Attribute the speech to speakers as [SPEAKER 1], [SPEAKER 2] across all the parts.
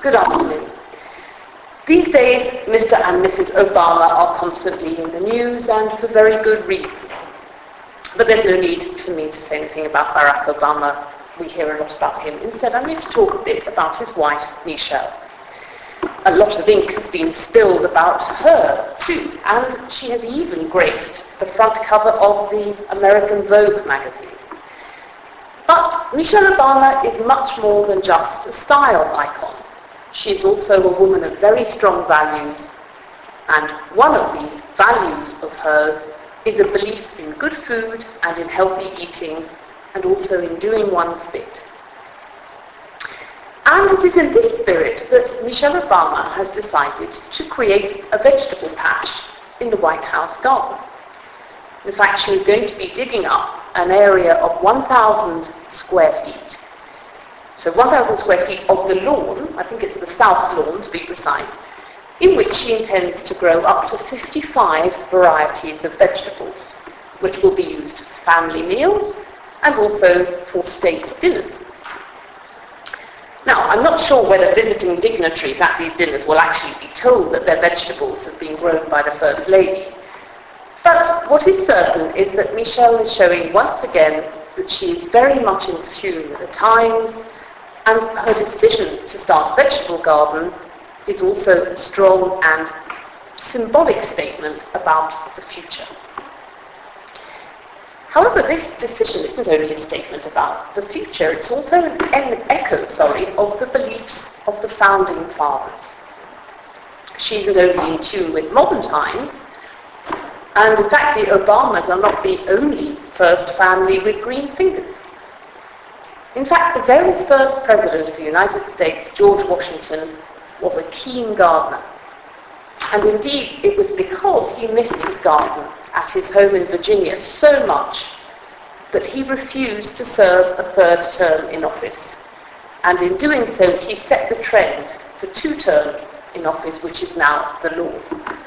[SPEAKER 1] Good afternoon. These days, Mr. and Mrs. Obama are constantly in the news, and for very good reason. But there's no need for me to say anything about Barack Obama. We hear a lot about him. Instead, I'm going to talk a bit about his wife, Michelle. A lot of ink has been spilled about her, too, and she has even graced the front cover of the American Vogue magazine. But Michelle Obama is much more than just a style icon. She is also a woman of very strong values, and one of these values of hers is a belief in good food and in healthy eating, and also in doing one's bit. And it is in this spirit that Michelle Obama has decided to create a vegetable patch in the White House garden. In fact, she is going to be digging up an area of 1,000 square feet. So 1,000 square feet of the lawn, I think it's the south lawn to be precise, in which she intends to grow up to 55 varieties of vegetables, which will be used for family meals and also for state dinners. Now, I'm not sure whether visiting dignitaries at these dinners will actually be told that their vegetables have been grown by the First Lady. But what is certain is that Michelle is showing once again that she is very much in tune with the times, and her decision to start a vegetable garden is also a strong and symbolic statement about the future. However, this decision isn't only a statement about the future, it's also an echo of the beliefs of the founding fathers. She isn't only in tune with modern times, and in fact the Obamas are not the only first family with green fingers. In fact, the very first president of the United States, George Washington, was a keen gardener. And indeed, it was because he missed his garden at his home in Virginia so much that he refused to serve a third term in office. And in doing so, he set the trend for 2 terms in office, which is now the law.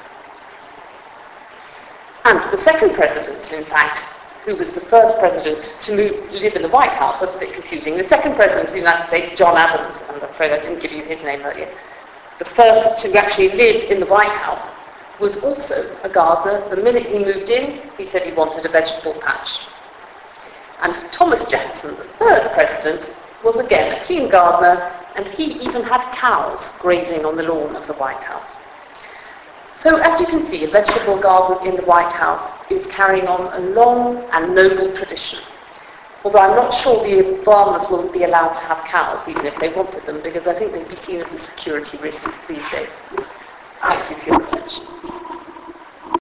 [SPEAKER 1] And the second president, in fact, who was the first president to live in the White House, that's a bit confusing. The second president of the United States, John Adams, and I'm afraid I didn't give you his name earlier, the first to actually live in the White House, was also a gardener. The minute he moved in, he said he wanted a vegetable patch. And Thomas Jefferson, the third president, was again a keen gardener, and he even had cows grazing on the lawn of the White House. So as you can see, a vegetable garden in the White House is carrying on a long and noble tradition. Although I'm not sure the Obamas will be allowed to have cows, even if they wanted them, because I think they'd be seen as a security risk these days. Thank you for your attention.